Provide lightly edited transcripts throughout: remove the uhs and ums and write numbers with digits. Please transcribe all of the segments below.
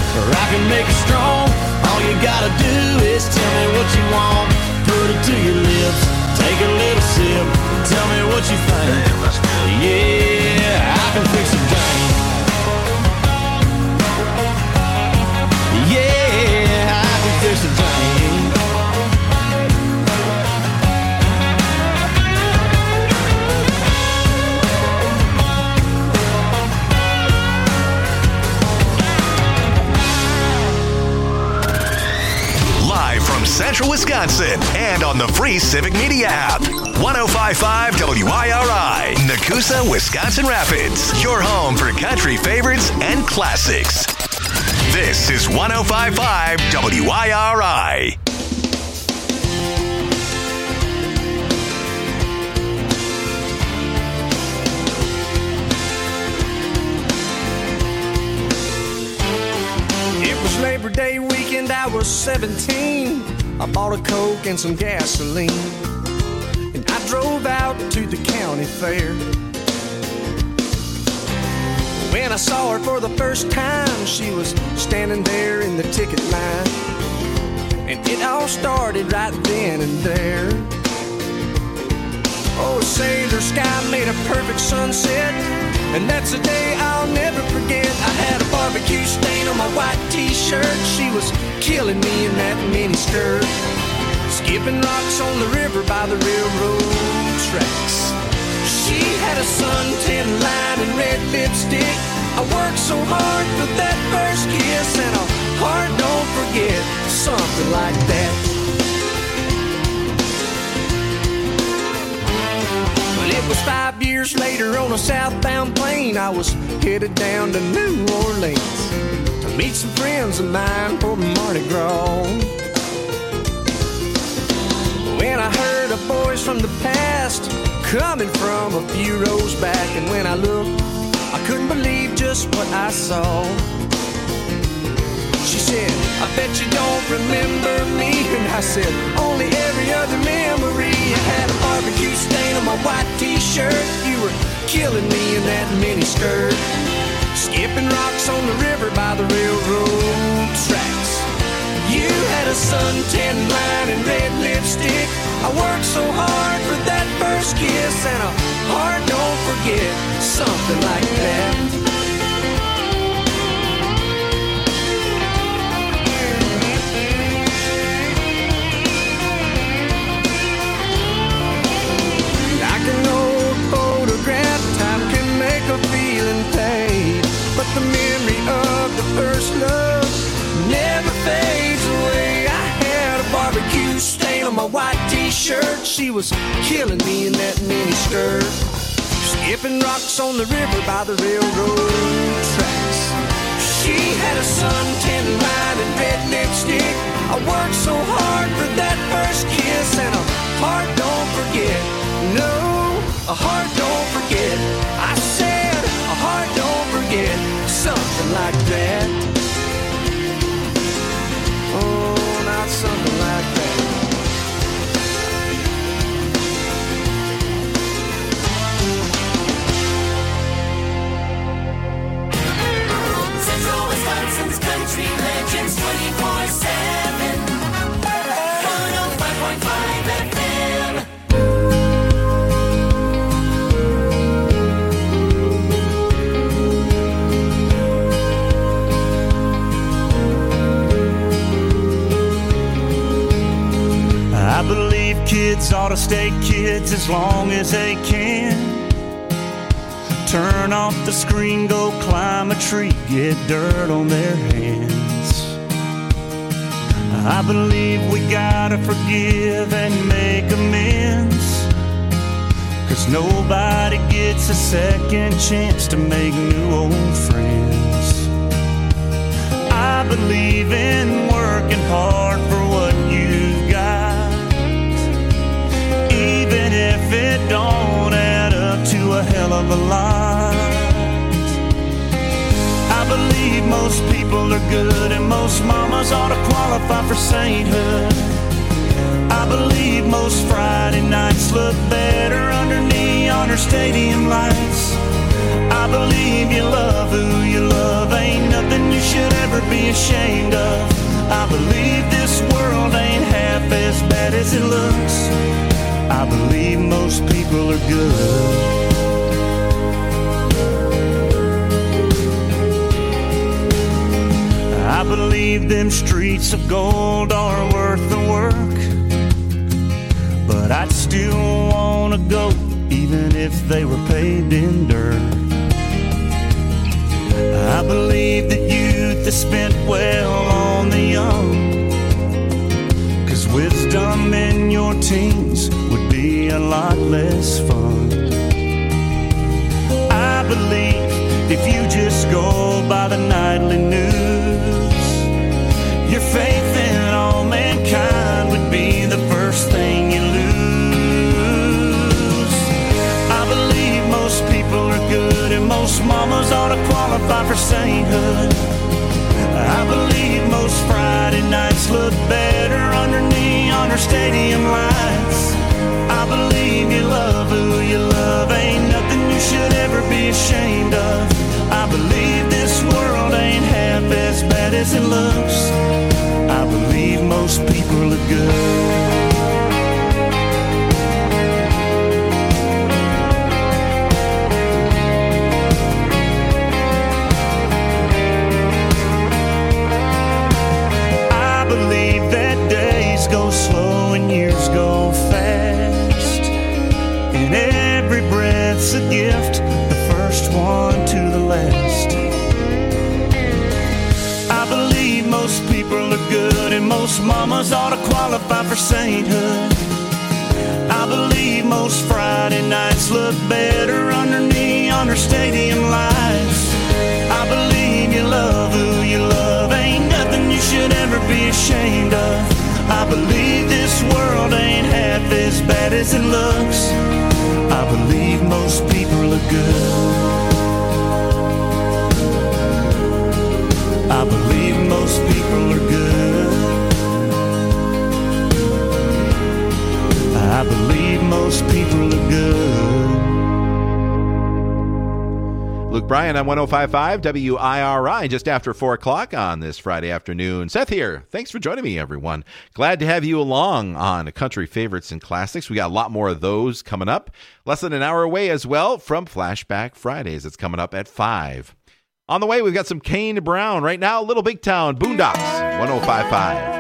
or I can make it strong. All you gotta do is tell me what you want. Put it to your lips, take a little sip, tell me what you think. Yeah, I can fix a drink. Yeah, I can fix a drink. Live from Central Wisconsin and on the free Civic Media app. 105.5 WIRI, Nakusa, Wisconsin Rapids. Your home for country favorites and classics. This is 105.5 WIRI. It was Labor Day weekend, I was 17. I bought a Coke and some gasoline, and I drove out to the county fair. When I saw her for the first time, she was standing there in the ticket line, and it all started right then and there. Oh, sailor sky made a perfect sunset, and that's a day I'll never forget. I had a barbecue stain on my white t-shirt. She was killing me in that mini skirt, skipping rocks on the river by the railroad tracks. She had a suntan line and red lipstick. I worked so hard for that first kiss, and a heart don't forget, something like that. Well, it was 5 years later on a southbound plane. I was headed down to New Orleans to meet some friends of mine for Mardi Gras. When I heard a voice from the past coming from a few rows back, and when I looked, I couldn't believe just what I saw. She said, I bet you don't remember me. And I said, only every other memory. I had a barbecue stain on my white t-shirt. You were killing me in that mini skirt, skipping rocks on the river by the railroad tracks. You had a suntan line and red lipstick. I worked so hard for that first kiss, and a heart don't forget, something like that. Like an old photograph, time can make a feeling fade, but the memory of the first love never fades away. I had a barbecue stain on my white t-shirt. She was killing me in that mini skirt, skipping rocks on the river by the railroad tracks. She had a suntan line and red lipstick. I worked so hard for that first kiss, and a heart don't forget. No, a heart don't forget. I said a heart don't forget, something like that. Oh, not something like that. Central Wisconsin's country legends 24/7. 105.5 FM. I believe kids ought to stay kids as long as they can. Turn off the screen, go climb a tree, get dirt on their hands. I believe we gotta forgive and make amends, 'cause nobody gets a second chance to make new old friends. I believe in working hard for what you've got, even if it don't add up to a hell of a lot. I believe most people are good, and most mamas ought to qualify for sainthood. I believe most Friday nights look better under neon or stadium lights. I believe you love who you love, ain't nothing you should ever be ashamed of. I believe this world ain't half as bad as it looks. I believe most people are good. I believe them streets of gold are worth the work, but I'd still want to go even if they were paved in dirt. I believe that youth is spent well on the young, 'cause wisdom in your teens would be a lot less fun. I believe if you just go by the nightly news, your faith in all mankind would be the first thing you lose. I believe most people are good and most mamas ought to qualify for sainthood. I believe most Friday nights look better under neon or stadium lights. I believe you love who you love, ain't nothing you should ever be ashamed of. I believe this world ain't half as bad as it looks. I believe most people are good. I believe that days go slow and years go fast, and every breath's a gift, the first one to the last. I believe most people are good and most mamas ought to qualify for sainthood. I believe most Friday nights look better under neon or stadium lights. I believe you love who you love, ain't nothing you should ever be ashamed of. I believe this world ain't half as bad as it looks. I believe most people are good. I believe most people are good. I believe most people are good. Luke Bryan on 105.5 WIRI, just after 4 o'clock on this Friday afternoon. Seth here. Thanks for joining me, everyone. Glad to have you along on Country Favorites and Classics. We got a lot more of those coming up. Less than an hour away as well from Flashback Fridays. It's coming up at 5. On the way, we've got some Kane Brown. Right now, Little Big Town, Boondocks, 105.5.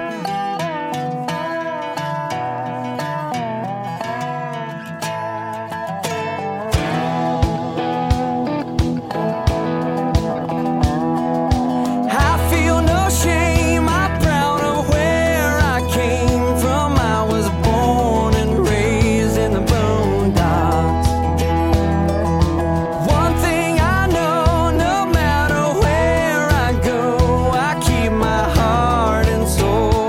My heart and soul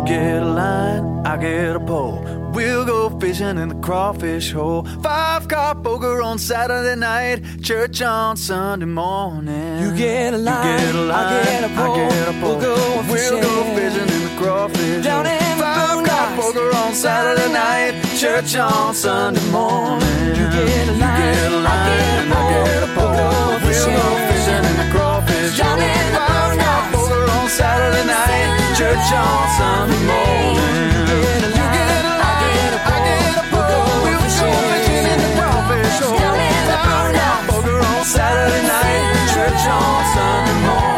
get a line, I get a pole. We'll go fishing in the crawfish hole. 5-car poker on Saturday night, church on Sunday morning. You get a line, I get a pole. We'll go fishing in the crawfish down hole. in the 5-car poker on Saturday night, church on Sunday morning. You get a line, I get a pole. We'll go fishing in the crawfish hole. 5-car poker on Saturday night, church on Sunday morning. Saturday night, church on Sunday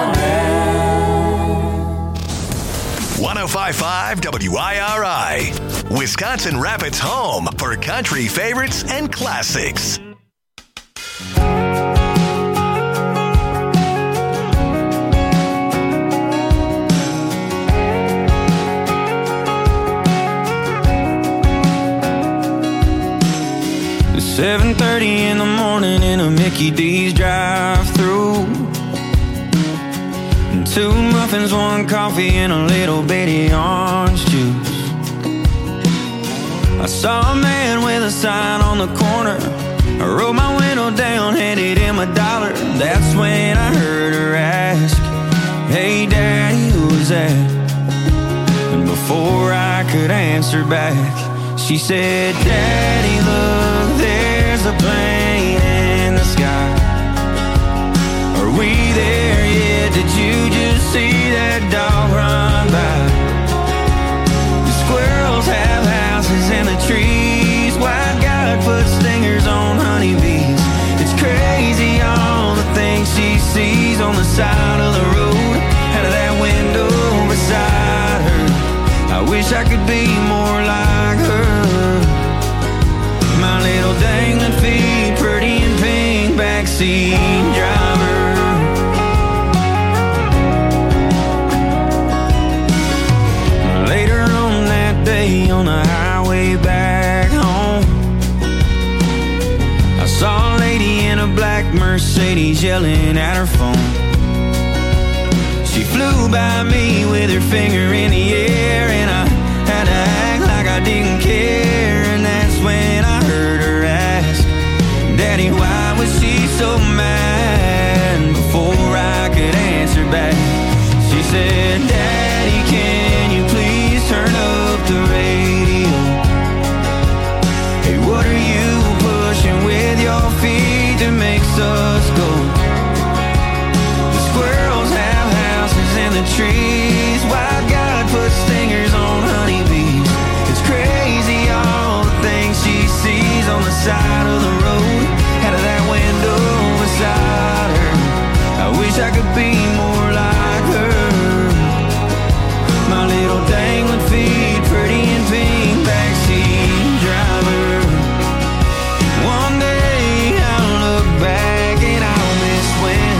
morning. 105.5 WIRI, Wisconsin Rapids' home for country favorites and classics. It's 7:30 in the morning in a Mickey D's drive-thru. 2 muffins, 1 coffee, and a little bitty orange juice. I saw a man with a sign on the corner. I rolled my window down, handed him $1. That's when I heard her ask, "Hey Daddy, who's that?" And before I could answer back, she said, "Daddy, look, there's a plane in the sky. Are we there yet? Did you just see that dog run by? The squirrels have houses in the trees. White God put stingers on honeybees. It's crazy all the things she sees on the side of the road, out of that window beside her. I wish I could be more like her. My little dangling feet, pretty and pink, backseat driver." Later on that day on the highway back home, I saw a lady in a black Mercedes yelling at her phone. She flew by me with her finger in the air, and I had to act like I didn't care. And that's when I heard her ask, "Daddy, why was she so mad?" Before I could answer back, she said, "Daddy, can you please turn up the radio? Hey, what are you pushing with your feet that makes us go? The squirrels have houses in the trees. Why God put stingers on honeybees? It's crazy all the things she sees on the side of the road, out of that window beside her. I wish I could be more like her. My little dangling feet, pretty and pink, backseat driver. One day I'll look back and I'll miss when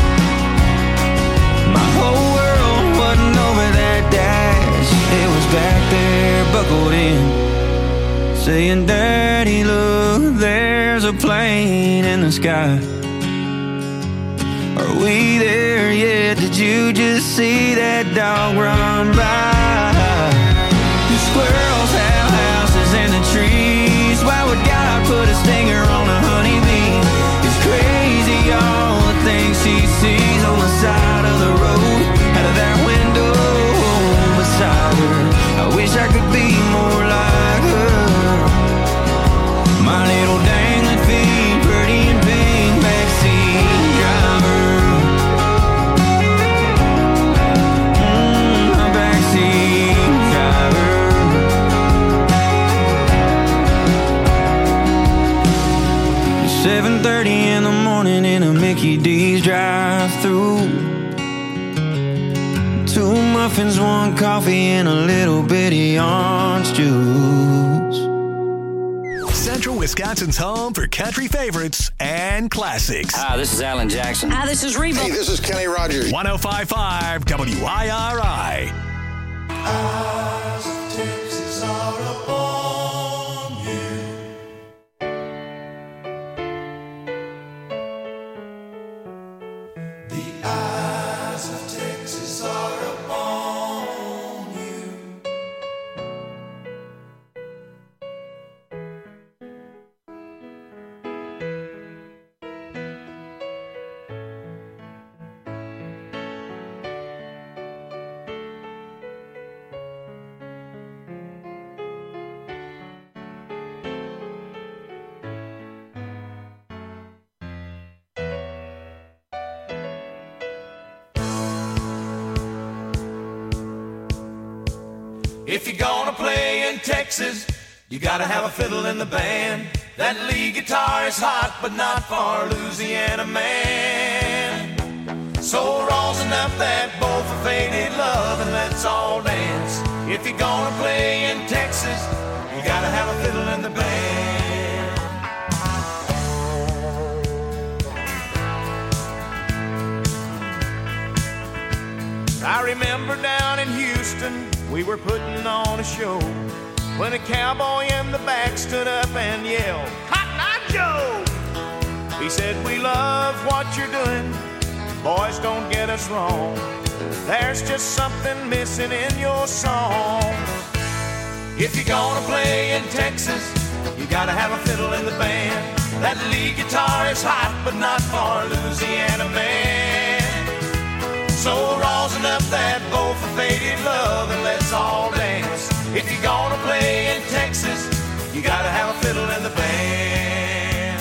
my whole world wasn't over that dash. It was back there, buckled in, saying, "Daddy, look, there's a plane in the sky. Are we there yet? Did you just see that dog run by? The squirrels have houses in the trees. Why would God put a stinger on a honeybee? It's crazy all the things she sees on the side of the road, out of that window beside her. I wish I could be more like her. My little dangling feet, pretty and pink, backseat driver." My backseat driver. 7:30 in the morning in a Mickey D's drive-thru. 2 muffins, 1 coffee, and a little bitty orange juice. Central Wisconsin's home for country favorites and classics. Hi, this is Alan Jackson. Hi, this is Reba. Hey, this is Kenny Rogers. 105.5 WIRI. Eyes of Texas are upon you. The eyes of Texas are upon you. If you're gonna play in Texas, you gotta have a fiddle in the band. That lead guitar is hot, but not for Louisiana man. So rosin up that bowl for faded love and let's all dance. If you're gonna play in Texas, you gotta have a fiddle in the band. I remember down in Houston, we were putting on a show when a cowboy in the back stood up and yelled, "Cotton Eye Joe!" He said, "We love what you're doing, boys, don't get us wrong. There's just something missing in your song. If you're gonna play in Texas, you gotta have a fiddle in the band. That lead guitar is hot, but not for Louisiana man. So rosin up that bowl for faded love and let's all dance. If you're gonna play in Texas, you gotta have a fiddle in the band."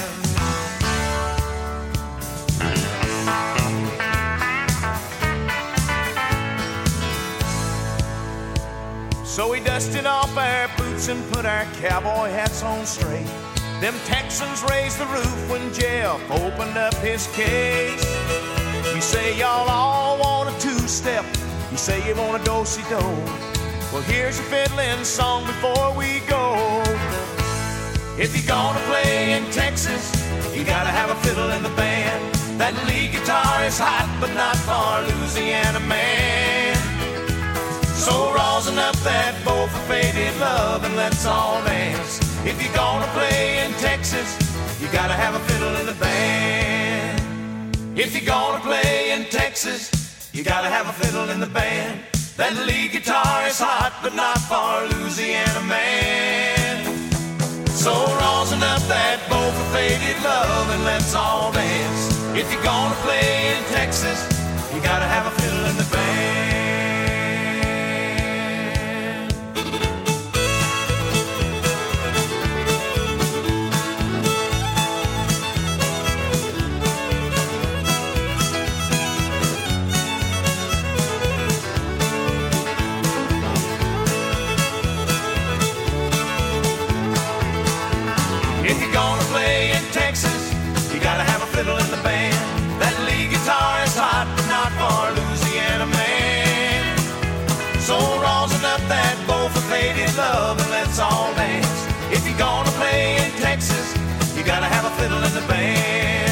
So we dusted off our boots and put our cowboy hats on straight. Them Texans raised the roof when Jeff opened up his case. You say y'all all want a two-step. You say you want a do-si-do. Well, here's your fiddling song before we go. If you're gonna play in Texas, you gotta have a fiddle in the band. That lead guitar is hot, but not for Louisiana man. So rosin up that bowl for faded love and let's all dance. If you're gonna play in Texas, you gotta have a fiddle in the band. If you're gonna play in Texas, you gotta have a fiddle in the band. That lead guitar is hot, but not for Louisiana man. So rosin up that bowl for faded love and let's all dance. If you're gonna play in Texas, you gotta have a fiddle in the band. If you're gonna play in Texas, you gotta have a fiddle in the band. That lead guitar is hot, but not for Louisiana man. So rosin up that bowl for faded love and let's all dance. If you're gonna play in Texas, you gotta have a fiddle in the band.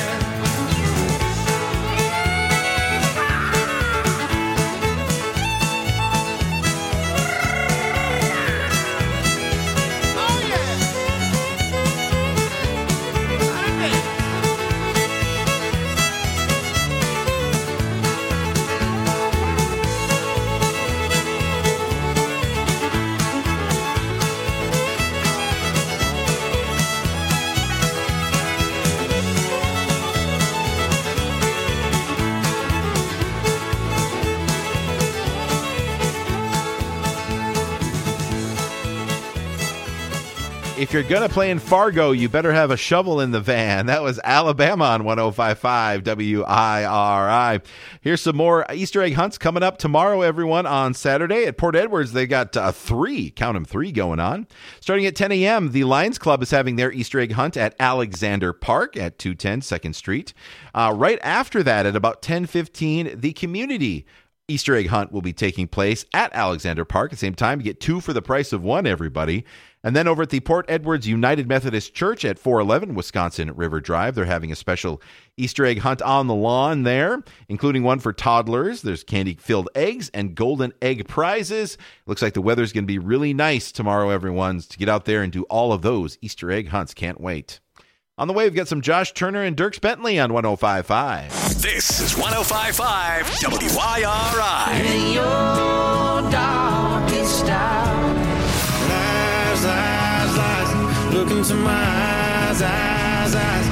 If you're going to play in Fargo, you better have a shovel in the van. That was Alabama on 105.5 WIRI. Here's some more Easter egg hunts coming up tomorrow, everyone, on Saturday. At Port Edwards, they got three going on. Starting at 10 a.m., the Lions Club is having their Easter egg hunt at Alexander Park at 210 2nd Street. Right after that, at about 10:15, the community Easter egg hunt will be taking place at Alexander Park. At the same time, you get two for the price of one, everybody. And then over at the Port Edwards United Methodist Church at 411 Wisconsin River Drive, they're having a special Easter egg hunt on the lawn there, including one for toddlers. There's candy-filled eggs and golden egg prizes. Looks like the weather's going to be really nice tomorrow, everyone, to get out there and do all of those Easter egg hunts. Can't wait. On the way, we've got some Josh Turner and Dierks Bentley on 105.5. This is 105.5 WIRI. In your darkest hour, Lies, lies, lies. Look into my eyes, eyes, eyes.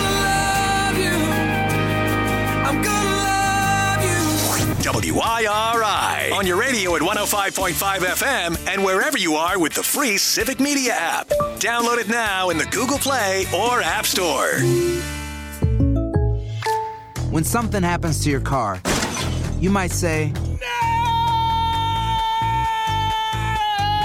I'm gonna love you. WIRI. On your radio at 105.5 FM and wherever you are with the free Civic Media app. Download it now in the Google Play or App Store. When something happens to your car, you might say,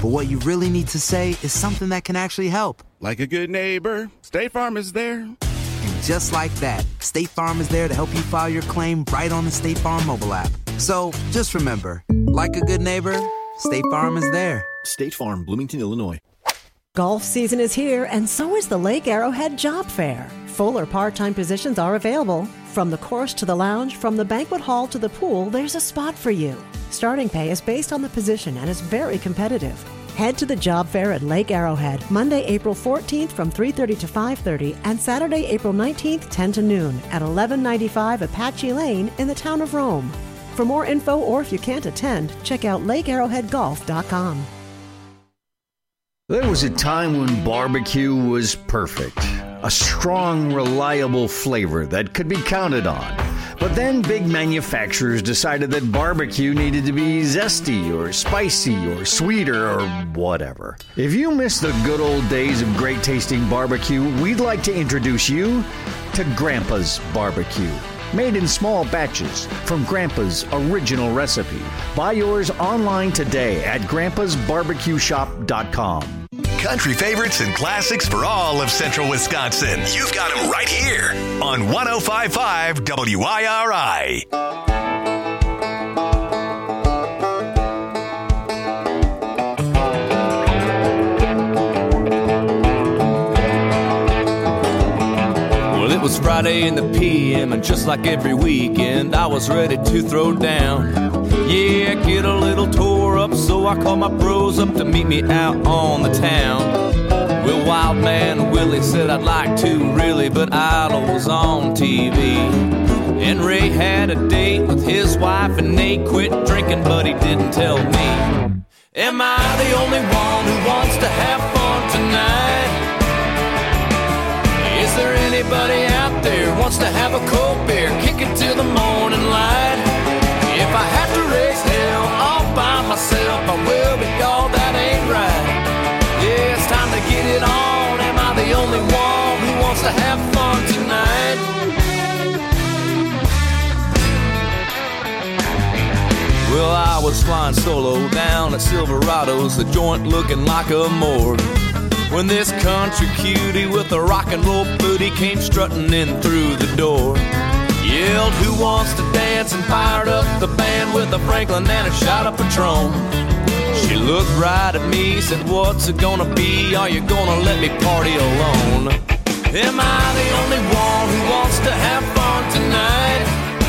But what you really need to say is something that can actually help. Like a good neighbor, State Farm is there. And just like that, State Farm is there to help you file your claim right on the State Farm mobile app. So just remember, like a good neighbor, State Farm is there. State Farm, Bloomington, Illinois. Golf season is here, and so is the Lake Arrowhead Job Fair. Full or part-time positions are available. From the course to the lounge, from the banquet hall to the pool, there's a spot for you. Starting pay is based on the position and is very competitive. Head to the job fair at Lake Arrowhead, Monday, April 14th from 3:30 to 5:30, and Saturday, April 19th, 10 to noon, at 1195 Apache Lane in the town of Rome. For more info, or if you can't attend, check out lakearrowheadgolf.com. There was a time when barbecue was perfect. A strong, reliable flavor that could be counted on. But then big manufacturers decided that barbecue needed to be zesty or spicy or sweeter or whatever. If you miss the good old days of great tasting barbecue, we'd like to introduce you to Grandpa's Barbecue. Made in small batches from Grandpa's original recipe. Buy yours online today at grandpasbarbecueshop.com. Country favorites and classics for all of Central Wisconsin. You've got them right here on 105.5 WIRI. Well, it was Friday in the PM, and just like every weekend, I was ready to throw down. Yeah, get a little tore up, so I called my bros up to meet me out on the town. Well, Wild Man Willie said I'd like to really, but Idol was on TV. And Ray had a date with his wife, and Nate quit drinking, but he didn't tell me. Am I the only one who wants to have fun tonight? Is there anybody out there who wants to have a cold beer, kick it till the morning light? If I have to raise hell all by myself, I will, but y'all, that ain't right. Yeah, it's time to get it on. Am I the only one who wants to have fun tonight? Well, I was flying solo down at Silverado's, the joint looking like a morgue, when this country cutie with a rock and roll booty came strutting in through the door. Yelled, who wants to dance, and fired up the band with a Franklin and a shot of Patron. She looked right at me, said, what's it gonna be? Are you gonna let me party alone? Am I the only one who wants to have fun tonight?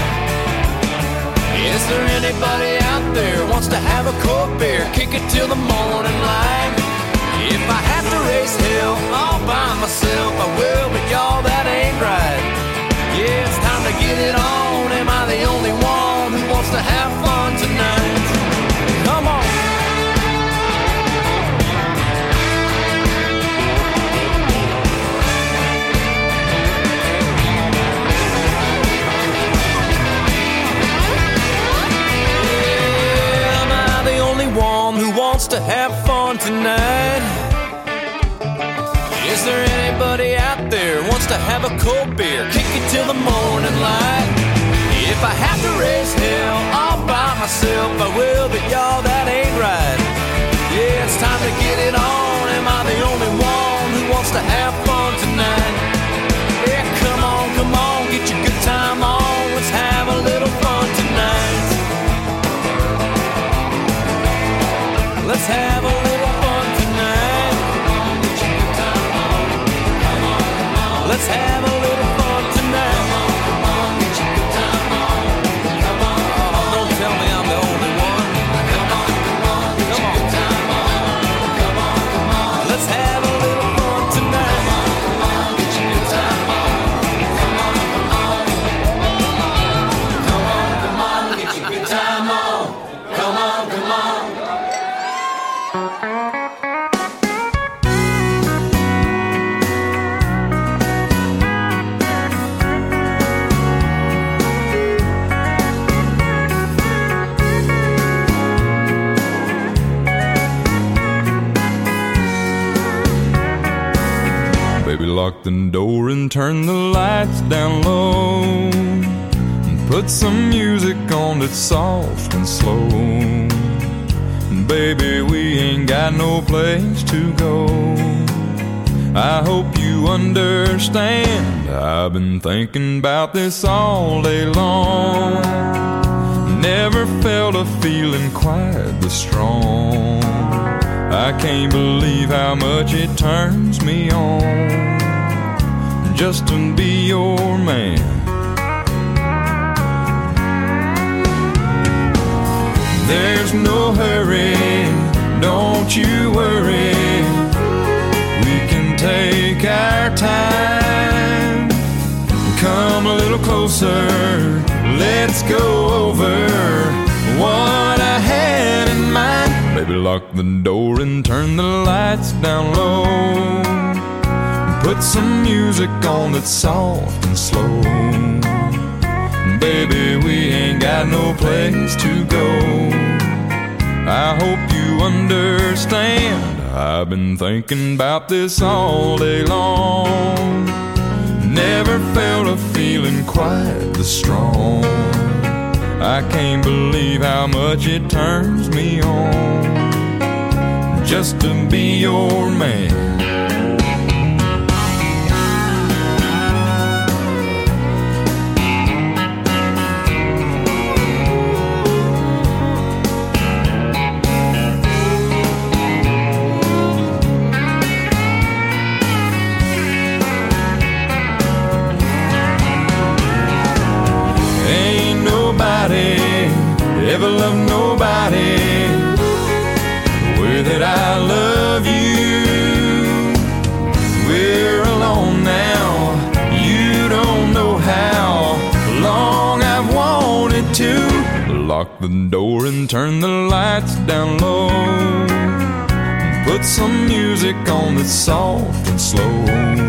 Is there anybody out there who wants to have a cold beer, kick it till the morning light? If I have to raise hell all by myself, I will, but y'all, that ain't right. Yeah, it's time to get it on. Am I the only one who wants to have fun tonight? Come on. Yeah, am I the only one who wants to have fun tonight? Is there anybody out there who wants to have a cold beer, kick it till the morning light? If I have to raise hell all by myself, I will, but y'all, that ain't right. Yeah, it's time to get it on. Am I the only one who wants to have fun tonight? Yeah, come on, get your good time on. Let's have a little fun tonight. Let's have a little fun tonight. Let's have a little fun tonight. Don't tell me I'm the only one. Come on. Let's have a little fun tonight. Get your good time on. Come on. Get your good time on. Come on. Baby, lock the door and turn the lights down low, and put some music on that's soft and slow. Baby, we ain't got no place to go. I hope you understand. I've been thinking about this all day long. Never felt a feeling quite this strong. I can't believe how much it turns me on just to be your man. There's no hurry, don't you worry. We can take our time. Come a little closer, let's go over what I had in mind. Baby, lock the door and turn the lights down low. Put some music on that's soft and slow. Baby, we ain't got no place to go. I hope you understand. I've been thinking about this all day long. Never felt a feeling quite this strong. I can't believe how much it turns me on just to be your man. Ever love nobody the way that I love you. We're alone now, you don't know how long I've wanted to. Lock the door and turn the lights down low. Put some music on that's soft and slow.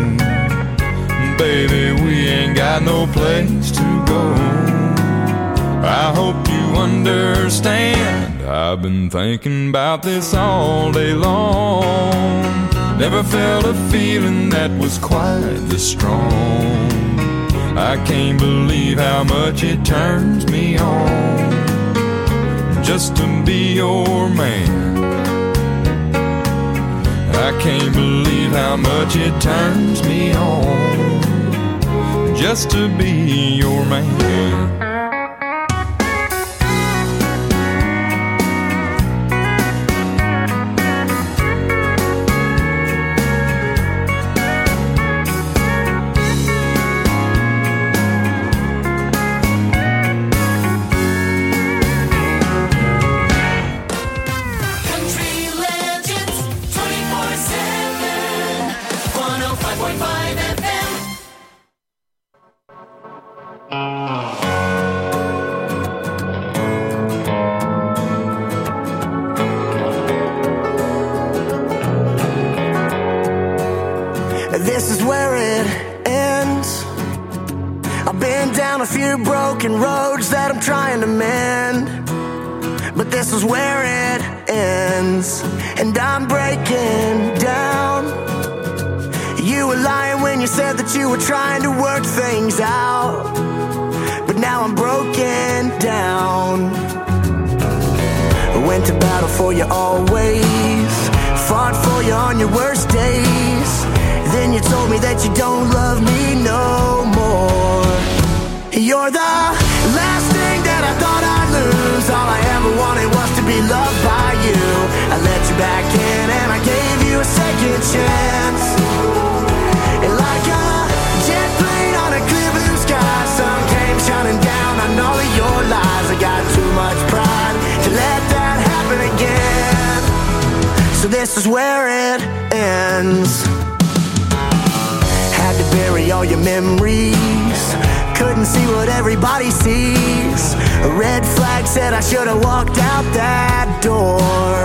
Baby, we ain't got no place to go. I hope you understand. I've been thinking about this all day long. Never felt a feeling that was quite this strong. I can't believe how much it turns me on just to be your man. I can't believe how much it turns me on just to be your man. This is where it ends. I've been down a few broken roads that I'm trying to mend, but this is where it ends, and I'm breaking down. You were lying when you said that you were trying to work things out, but now I'm broken down. I went to battle for you always, fought for you on your worst days. Then you told me that you don't love me no more. You're the last thing that I thought I'd lose. All I ever wanted was to be loved by you. I let you back in and I gave you a second chance. And like a jet plane on a clear blue sky, sun came shining down on all of your lies. I got too much pride to let that happen again. So this is where it ends. Had to bury all your memories, couldn't see what everybody sees. A red flag said I should have walked out that door.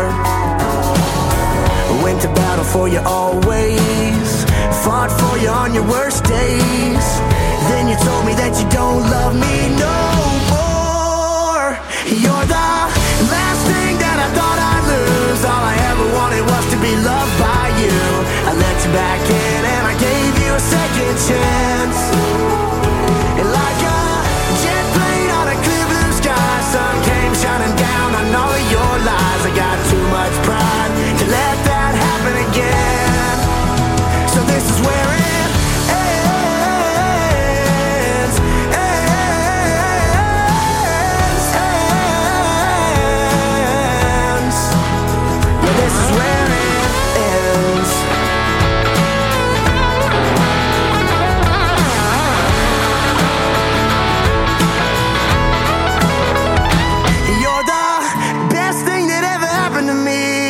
Went to battle for you always, fought for you on your worst days. Then you told me that you don't love me no more. You're the last thing that I thought I'd lose. All I ever wanted was to be loved by you. I let you back in and I gave you a second chance. And like a jet plane on a clear blue sky, sun came shining down on all of your lies. I got too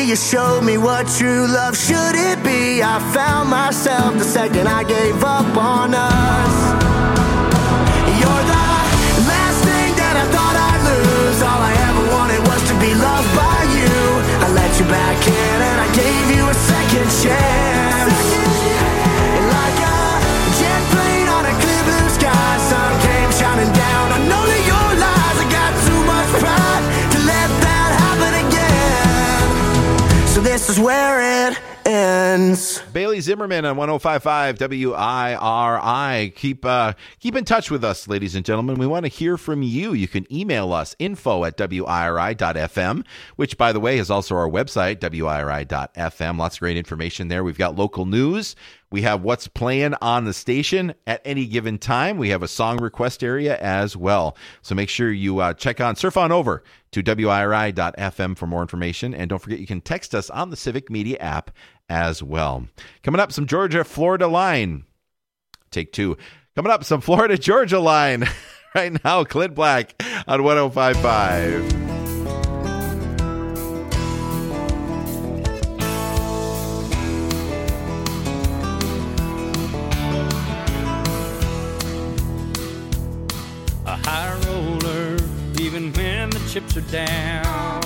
you showed me what true love should it be. I found myself the second I gave up on us. You're the last thing that I thought I'd lose. All I ever wanted was to be loved by you. I let you back in and I gave you a second chance. And like a jet plane on a clear blue sky, sun came shining down. I know that your lies, I got too much pride to let that happen again. So this is where it ends. Bailey Zimmerman on 105.5 WIRI. Keep in touch with us, ladies and gentlemen. We want to hear from you. You can email us, info@wiri.fm, which, by the way, is also our website, wiri.fm. Lots of great information there. We've got local news. We have what's playing on the station at any given time. We have a song request area as well. So make sure you surf on over to wiri.fm for more information. And don't forget, you can text us on the Civic Media app as well. Coming up, some Georgia-Florida line. Take two. Coming up, some Florida-Georgia line. Right now, Clint Black on 105.5. A high roller, even when the chips are down.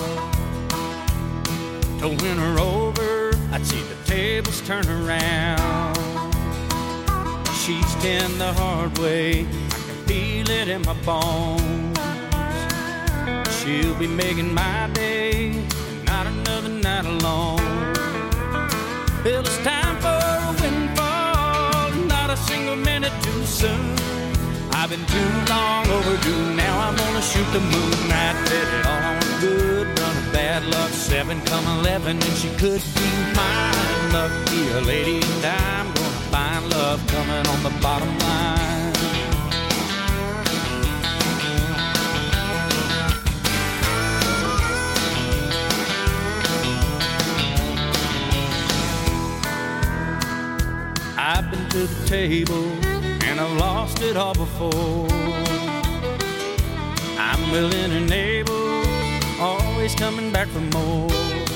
To win her over, I'd see the tables turn around. She's 10 the hard way, I can feel it in my bones. She'll be making my day, and not another night alone. Well, it's time for a windfall, not a single minute too soon. I've been too long overdue, now I'm gonna shoot the moon. I bet it all on a good run of bad luck, 7 come 11, and she could be mine. Lucky a lady, and I'm gonna find love coming on the bottom line. I've been to the table, and I've lost it all before. I'm willing and able, always coming back for more.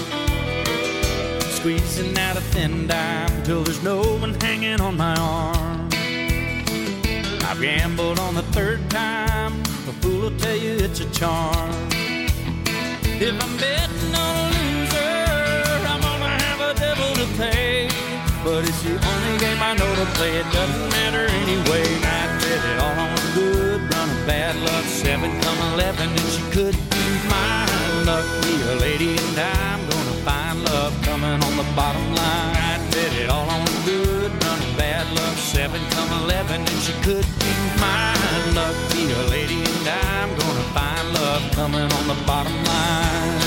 Squeezing out a thin dime till there's no one hanging on my arm. I've gambled on the third time, a fool will tell you it's a charm. If I'm betting on a loser, I'm gonna have a devil to pay. But it's the only game I know to play, it doesn't matter anyway. I bet it all on a good run of bad luck, 7 come 11, and she could be mine. Lucky a lady, and I'm gonna find love coming on the bottom line. I bet it all on a good run of bad luck, 7 come 11, and she could be mine. Lucky a lady, and I'm gonna find love coming on the bottom line.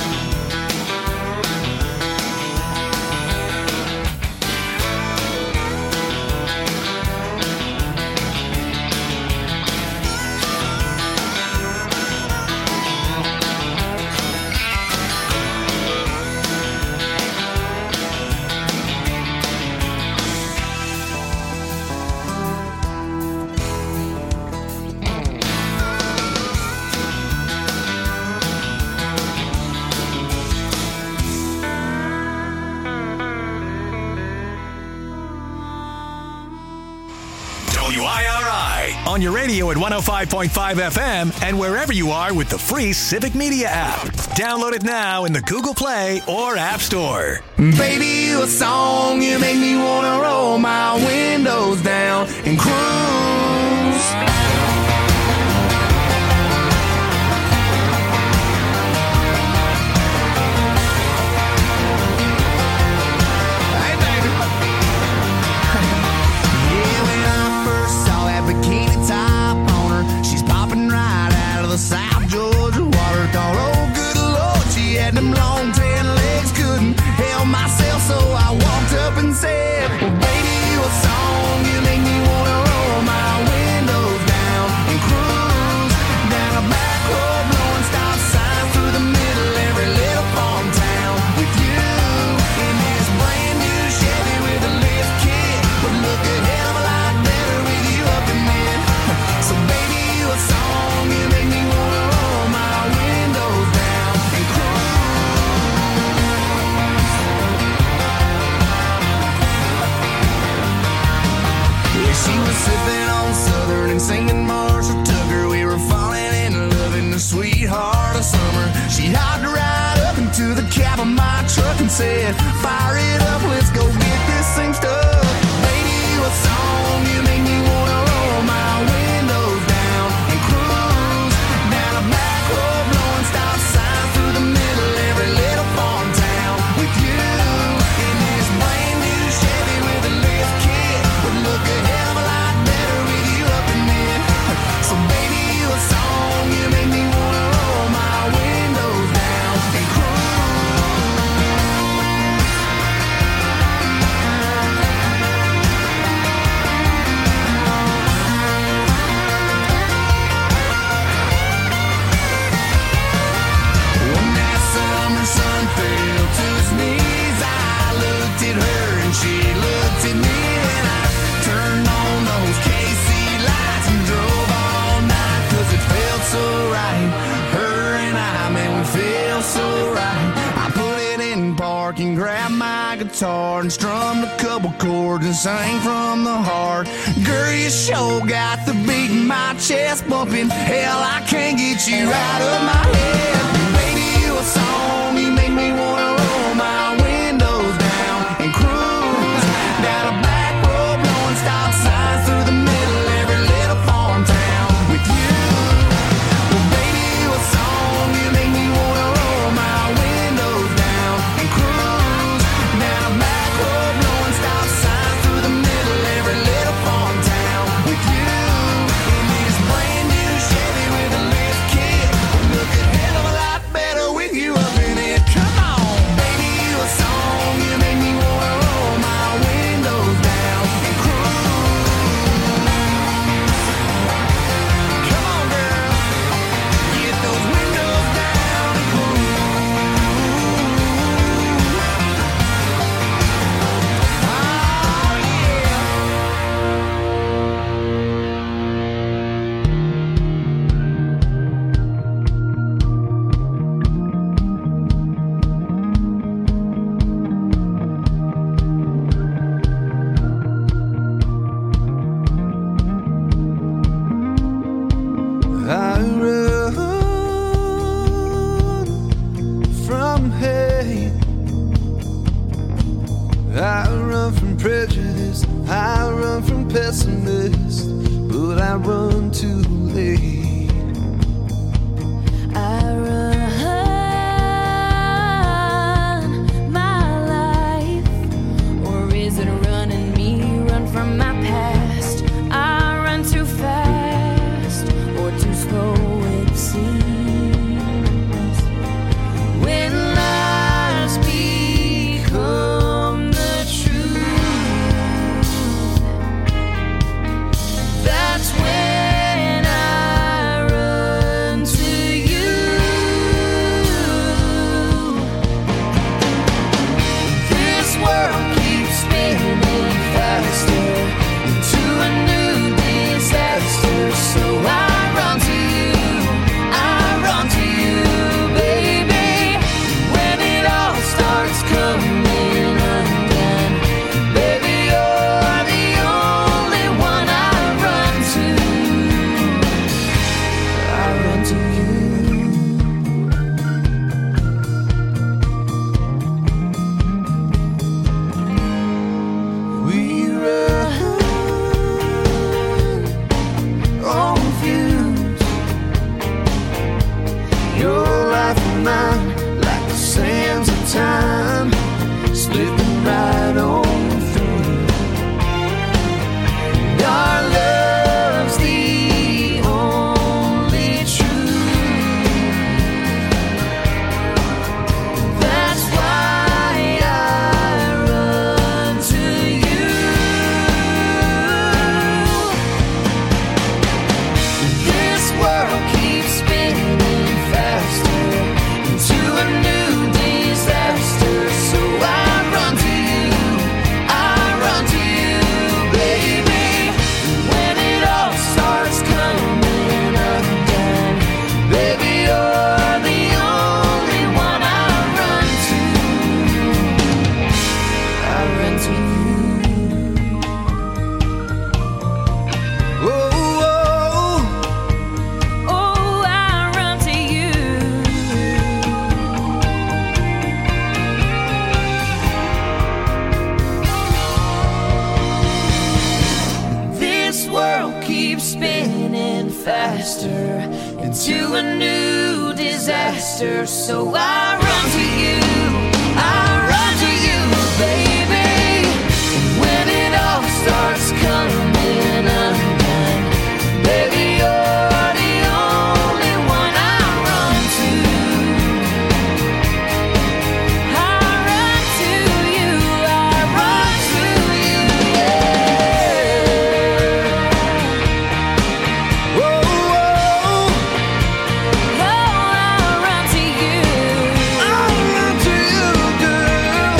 On your radio at 105.5 FM and wherever you are with the free Civic Media app. Download it now in the Google Play or App Store. Baby, you a song, you make me wanna roll my windows down and cruise. South Georgia water, thought, oh good Lord, she had them long tan legs, couldn't help myself, so I walked up and said, well baby, you a song, you make me wanna roll my windows down said, fire it up, let's go get this thing stuck. Baby, what song you make me wanna roll my windows down and cruise down a back road, blowing stop signs through the middle of every little farm town with you in this brand new Chevy with a lift kit. Would look a hell of a lot better with you up in it. So baby, what song you make me wanna roll my windows down and sun fell to his knees. I looked at her and she looked at me, and I turned on those KC lights and drove all night, 'cause it felt so right. Her and I, man, we feel so right. I put it in park and grabbed my guitar and strummed a couple chords and sang from the heart. Girl, you sure got the beat in my chest bumping. Hell, I can't get you out of my head. Baby, what song you make me wanna roll my windows down and cruise down a back road, blowing stop signs through the middle of every little farm town with you. Well, baby, what song you make me wanna roll my windows down and cruise down a back road, blowing stop signs through the middle of every little farm town with you in this brand new Chevy with a lift kit. Look a hell of a lot better with you up in it. Come on, baby, what song you make me wanna roll my windows down and cruise. Come on, girl, get those windows down and cruise. Oh, yeah. I run from hate. I run from prejudice. I run from pessimists, but I run too late. I run my life, or is it running me? Run from my past. I run too fast, or too slow it seems. When lies become the truth, that's when I run to you. This world keeps spinning faster into a new disaster, so I run to you, baby. When it all starts coming undone, baby, you're the only one I run to. I run to you. We run on views. Your life and mine, like the sands of time, slipping right on through. Our love's the only truth. That's why I run to you. This world keeps spinning faster into a new disaster, so I run disaster. So I run to you, I run to you, baby. When it all starts coming undone, baby, you're the only one I run to. I run to you, I run to you, yeah. Whoa, whoa. Oh, I run to you. I run to you, girl.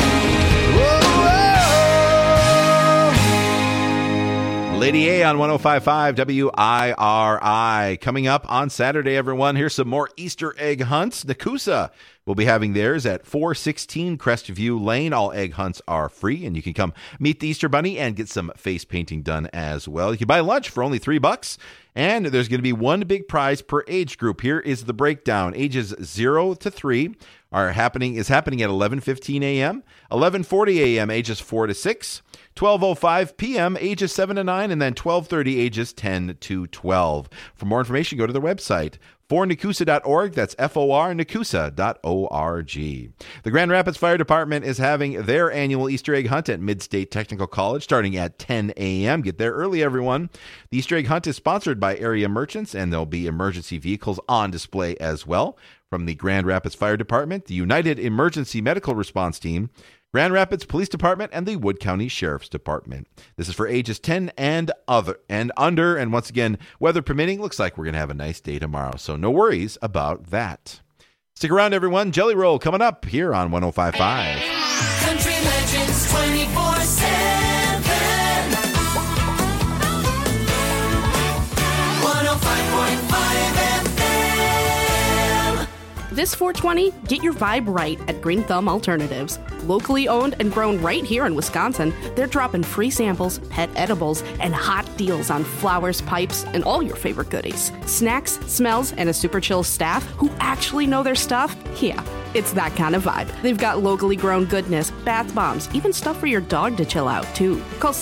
Whoa, whoa. Lady A on 105.5 WIRI. Coming up on Saturday, everyone, here's some more Easter egg hunts. Nakusa will be having theirs at 416 Crestview Lane. All egg hunts are free, and you can come meet the Easter Bunny and get some face painting done as well. You can buy lunch for only $3, and there's going to be one big prize per age group. Here is the breakdown. Ages 0 to 3 is happening at 11:15 a.m., 11:40 a.m., ages 4 to 6, 12:05 p.m., ages 7 to 9, and then 12:30, ages 10 to 12. For more information, go to their website, fornakusa.org. That's fornakusa.org. The Grand Rapids Fire Department is having their annual Easter egg hunt at Mid-State Technical College starting at 10 a.m. Get there early, everyone. The Easter egg hunt is sponsored by area merchants, and there'll be emergency vehicles on display as well. From the Grand Rapids Fire Department, the United Emergency Medical Response Team, Grand Rapids Police Department, and the Wood County Sheriff's Department. This is for ages 10 and under. And once again, weather permitting, looks like we're going to have a nice day tomorrow. So no worries about that. Stick around, everyone. Jelly Roll coming up here on 105.5. Country Legends 24/7. 105.5 FM. This 420, get your vibe right at Green Thumb Alternatives. Locally owned and grown right here in Wisconsin, they're dropping free samples, pet edibles, and hot deals on flowers, pipes, and all your favorite goodies. Snacks, smells, and a super chill staff who actually know their stuff? Yeah, it's that kind of vibe. They've got locally grown goodness, bath bombs, even stuff for your dog to chill out, too. Call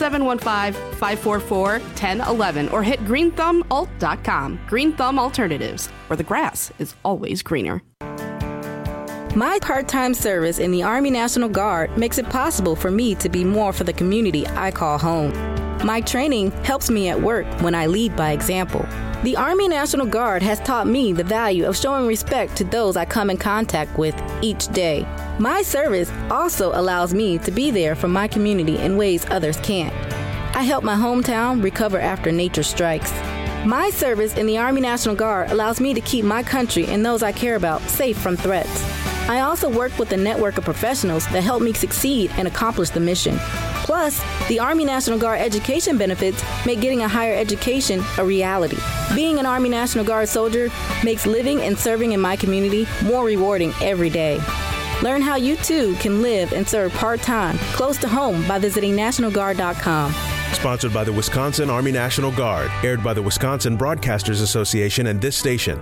715-544-1011 or hit greenthumbalt.com. Green Thumb Alternatives, where the grass is always greener. My part-time service in the Army National Guard makes it possible for me to be more for the community I call home. My training helps me at work when I lead by example. The Army National Guard has taught me the value of showing respect to those I come in contact with each day. My service also allows me to be there for my community in ways others can't. I help my hometown recover after nature strikes. My service in the Army National Guard allows me to keep my country and those I care about safe from threats. I also work with a network of professionals that help me succeed and accomplish the mission. Plus, the Army National Guard education benefits make getting a higher education a reality. Being an Army National Guard soldier makes living and serving in my community more rewarding every day. Learn how you too can live and serve part-time, close to home by visiting NationalGuard.com. Sponsored by the Wisconsin Army National Guard. Aired by the Wisconsin Broadcasters Association and this station.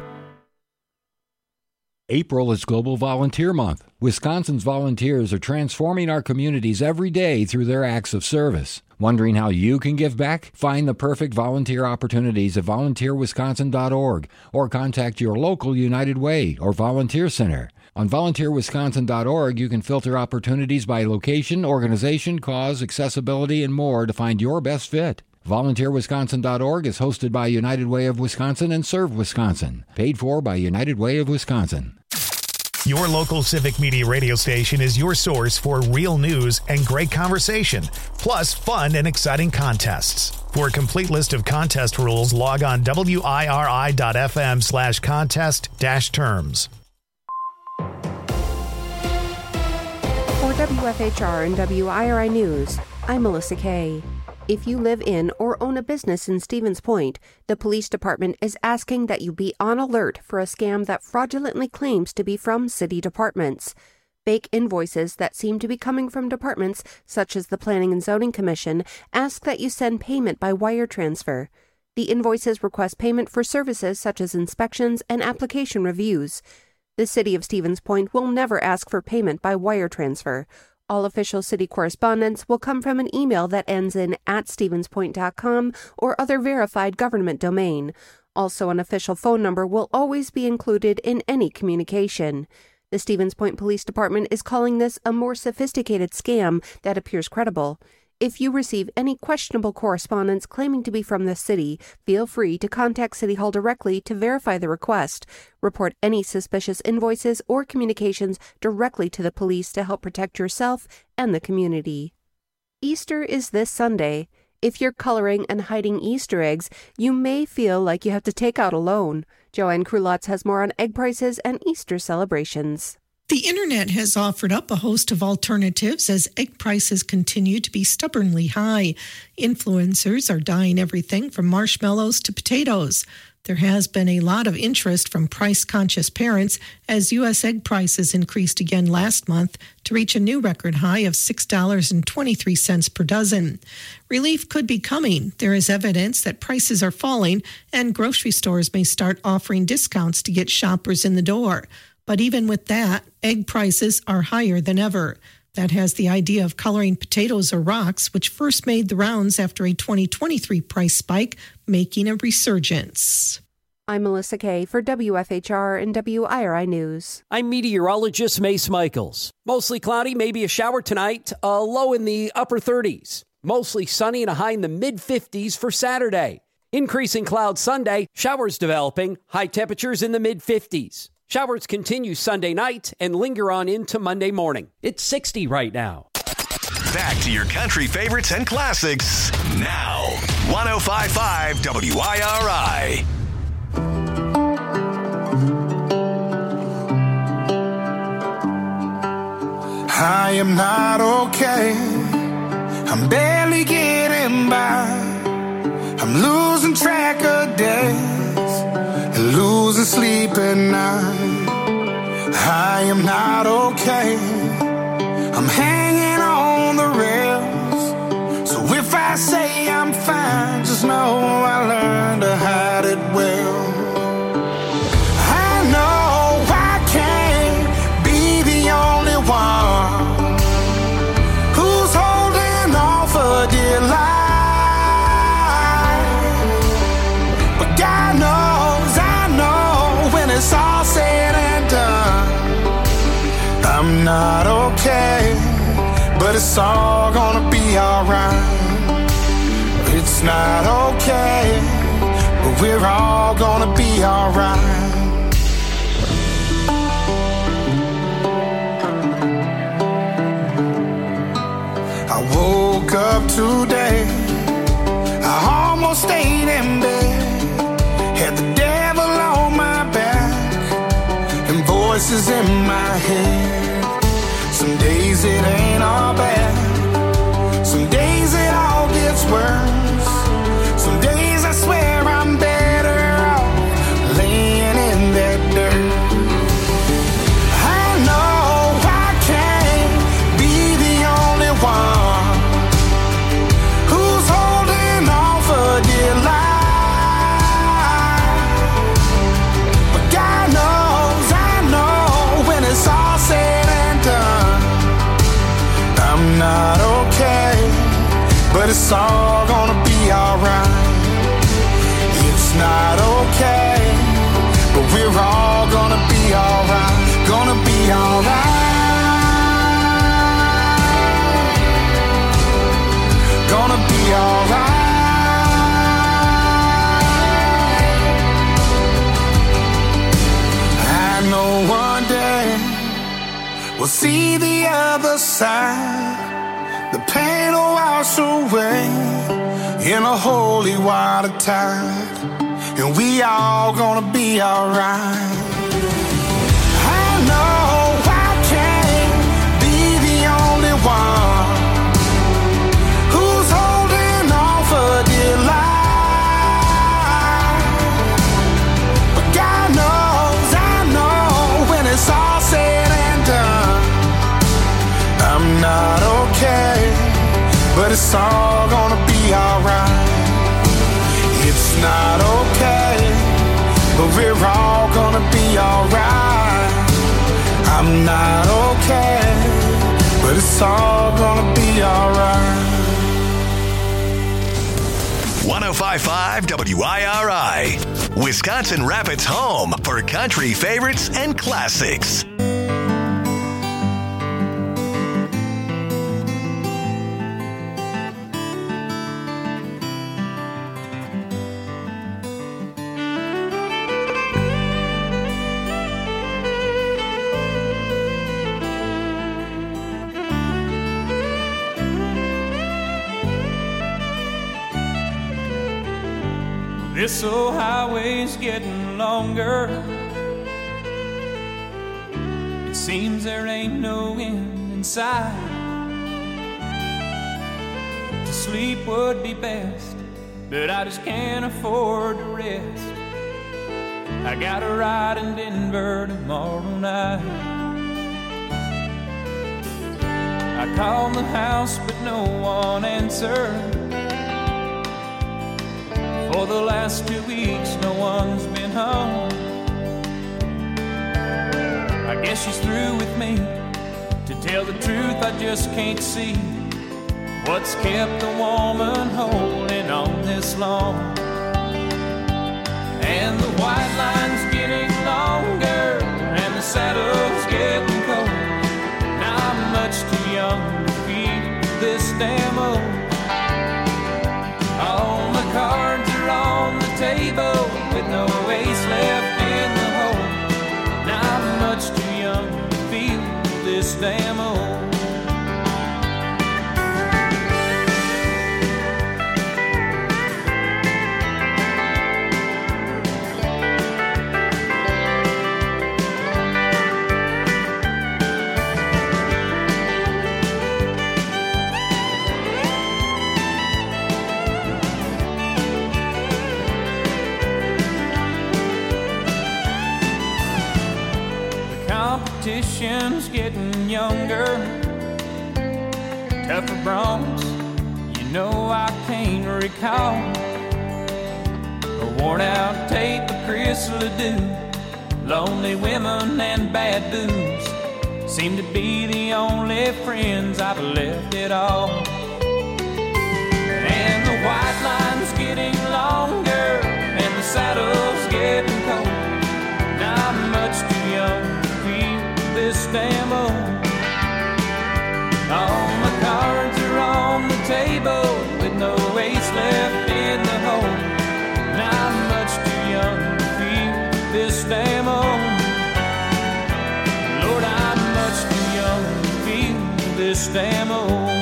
April is Global Volunteer Month. Wisconsin's volunteers are transforming our communities every day through their acts of service. Wondering how you can give back? Find the perfect volunteer opportunities at volunteerwisconsin.org or contact your local United Way or volunteer center. On volunteerwisconsin.org, you can filter opportunities by location, organization, cause, accessibility, and more to find your best fit. VolunteerWisconsin.org is hosted by United Way of Wisconsin and Serve Wisconsin. Paid for by United Way of Wisconsin. Your local Civic Media radio station is your source for real news and great conversation, plus fun and exciting contests. For a complete list of contest rules, log on wiri.fm/contest-terms. For WFHR and WIRI News, I'm Melissa Kay. If you live in or own a business in Stevens Point, the police department is asking that you be on alert for a scam that fraudulently claims to be from city departments. Fake invoices that seem to be coming from departments such as the Planning and Zoning Commission ask that you send payment by wire transfer. The invoices request payment for services such as inspections and application reviews. The City of Stevens Point will never ask for payment by wire transfer. All official city correspondence will come from an email that ends in @stevenspoint.com or other verified government domain. Also, an official phone number will always be included in any communication. The Stevens Point Police Department is calling this a more sophisticated scam that appears credible. If you receive any questionable correspondence claiming to be from the city, feel free to contact City Hall directly to verify the request. Report any suspicious invoices or communications directly to the police to help protect yourself and the community. Easter is this Sunday. If you're coloring and hiding Easter eggs, you may feel like you have to take out a loan. Joanne Krulotz has more on egg prices and Easter celebrations. The internet has offered up a host of alternatives as egg prices continue to be stubbornly high. Influencers are dyeing everything from marshmallows to potatoes. There has been a lot of interest from price-conscious parents as U.S. egg prices increased again last month to reach a new record high of $6.23 per dozen. Relief could be coming. There is evidence that prices are falling, and grocery stores may start offering discounts to get shoppers in the door. But even with that, egg prices are higher than ever. That has the idea of coloring potatoes or rocks, which first made the rounds after a 2023 price spike, making a resurgence. I'm Melissa Kay for WFHR and WIRI News. I'm meteorologist Mace Michaels. Mostly cloudy, maybe a shower tonight, a low in the upper 30s. Mostly sunny and a high in the mid-50s for Saturday. Increasing clouds Sunday, showers developing, high temperatures in the mid-50s. Showers continue Sunday night and linger on into Monday morning. It's 60 right now. Back to your country favorites and classics now. 105.5 WIRI. I am not okay. I'm barely getting by. I'm losing track of days and losing sleep at night. I am not okay. I'm hanging on the rails. So if I say I'm fine, just know I learned to hide it well. I know I can't be the only one who's holding on for dear life. But God knows, I know when it's all said and done, I'm not okay, but it's all gonna be alright. It's not okay, but we're all gonna be alright. I woke up today, I almost stayed in bed, had the devil on my back and voices in my head. Some days it ain't all bad, some days it all gets worse. Some days I swear I'm better off laying in that dirt. I know I can't be the only one who's holding on for dear life. But God knows, I know when it's all said and done, I'm not okay, but it's all gonna be alright. It's not okay, but we're all gonna be alright. Gonna be alright. Gonna be alright. I know one day we'll see the other side. The pain will wash away in a holy water tide, and we all gonna be alright. I know I can't be the only one who's holding on for dear life. But God knows, I know when it's all said and done, I'm not okay, but it's all gonna be alright. It's not okay, but we're all gonna be alright. I'm not okay, but it's all gonna be alright. 105.5 WIRI. Wisconsin Rapids' home for country favorites and classics. This old highway's getting longer. It seems there ain't no end in sight. To sleep would be best, but I just can't afford to rest. I got a ride in Denver tomorrow night. I called the house, but no one answered. For the last 2 weeks, no one's been home. I guess she's through with me. To tell the truth, I just can't see what's kept the woman holding on this long. And the white line's getting longer, and the saddle's getting cold. Now I'm much too young to feel this damn old. All my cards are on the table with no ace left in the hole. Now I'm much too young to feel this damn old. Competition's getting younger, tougher broncs, you know I can't recall. A worn out tape of Chris Ledoux, lonely women and bad booze seem to be the only friends I've left at all. And the white line's getting longer, and the saddle's getting cold. Now I'm much too young this damn old. All my cards are on the table with no ace left in the hole. Now I'm much too young to feel this damn old. Lord, I'm much too young to feel this damn old.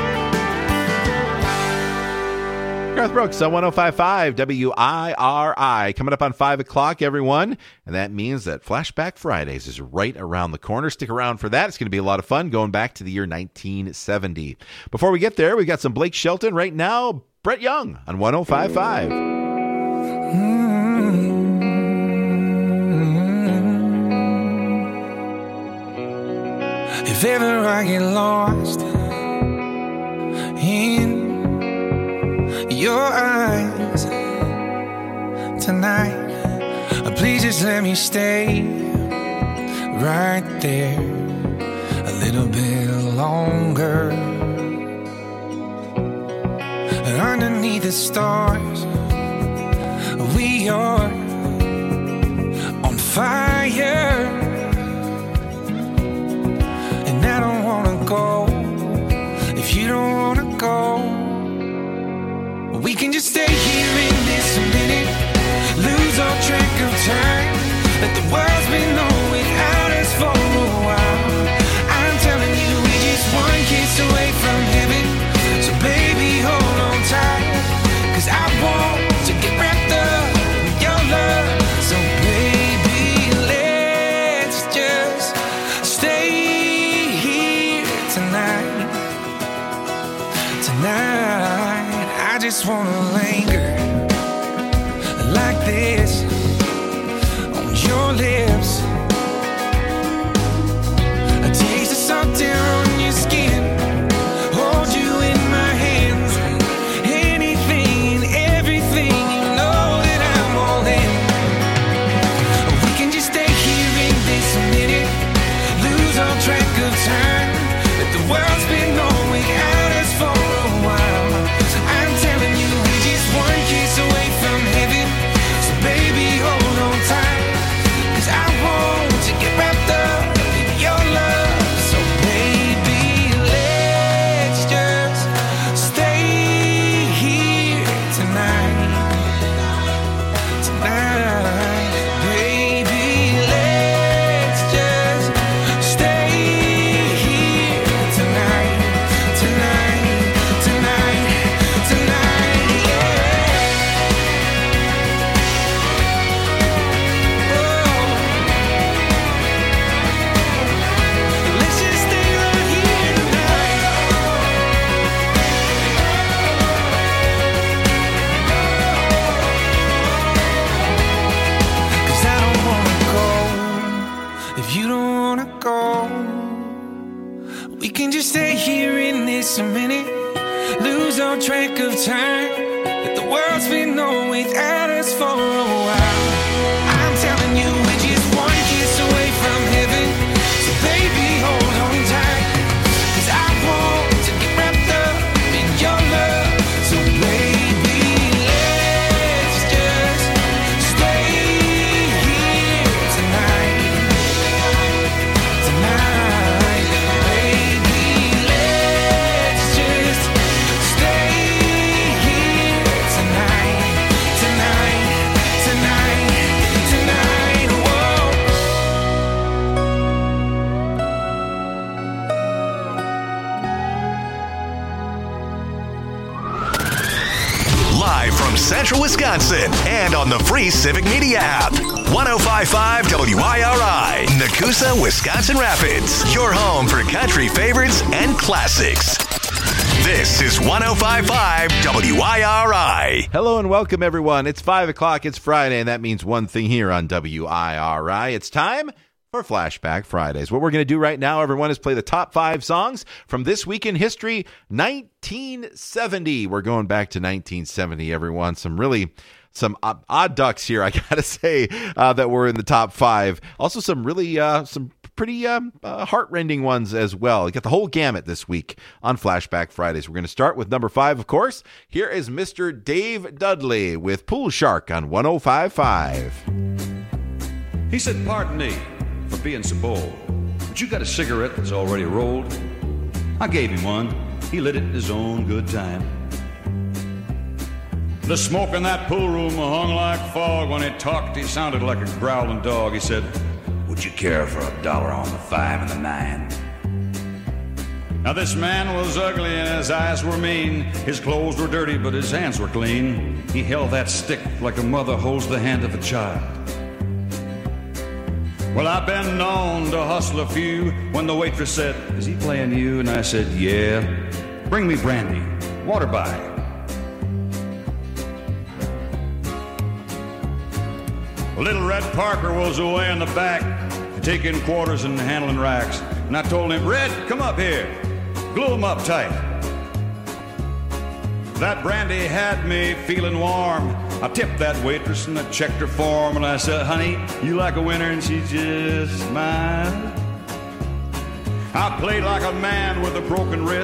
Garth Brooks on 105.5 WIRI. Coming up on 5 o'clock, everyone. And that means that Flashback Fridays is right around the corner. Stick around for that. It's going to be a lot of fun going back to the year 1970. Before we get there, we've got some Blake Shelton. Right now, Brett Young on 105.5. If ever I get lost in your eyes tonight, please just let me stay right there a little bit longer. Underneath the stars, we are on fire, and I don't wanna go if you don't wanna go. We can just stay here in this minute, lose all track of time. Let the world's been on without us for a while. I'm telling you, we're just one kiss away from heaven. So baby, hold on tight, 'cause I want to get wrapped up in your love. So baby, let's just stay here tonight. Tonight, I just wanna linger like this on your lips. A taste of salt air on your skin, hold you in my hands. Anything and everything, you know that I'm all in. We can just stay here in this minute, lose all track of time. But the world's been going without us for a while. I'm telling you, we just If you don't wanna go, we can just stay here in this a minute. Lose all track of time. Let the world spin on without us for a while. I'm telling you, we're just one kiss away from heaven. So baby, hold on tight, 'cause I want to get wrapped up in your love. So baby, let's just stay here tonight. Tonight, baby, let's just stay here tonight. Tonight, tonight, tonight, whoa. Live from Central Wisconsin and on the free Civic Media app. 105.5 WIRI, Nakusa, Wisconsin Rapids. Your home for country favorites and classics. This is 105.5 WIRI. Hello and welcome, everyone. It's 5 o'clock. It's Friday, and that means one thing here on WIRI. It's time for Flashback Fridays. What we're going to do right now, everyone, is play the top 5 songs from this week in history, 1970. We're going back to 1970, everyone. Some odd ducks here, I got to say, that were in the top 5. Also, some pretty heart-rending ones as well. You got the whole gamut this week on Flashback Fridays. We're going to start with number 5, of course. Here is Mr. Dave Dudley with Pool Shark on 105.5. He said, "Pardon me for being so bold, but you got a cigarette that's already rolled?" I gave him one. He lit it in his own good time. The smoke in that pool room hung like fog. When he talked, he sounded like a growling dog. He said, "Would you care for $1 on the 5 and the 9? Now this man was ugly and his eyes were mean. His clothes were dirty, but his hands were clean. He held that stick like a mother holds the hand of a child. Well, I've been known to hustle a few. When the waitress said, "Is he playing you?" And I said, "Yeah." "Bring me brandy, water by." Little Red Parker was away in the back, taking quarters and handling racks. And I told him, "Red, come up here. Glue him up tight." That brandy had me feeling warm. I tipped that waitress and I checked her form. And I said, "Honey, you like a winner?" And she just smiled. I played like a man with a broken wrist.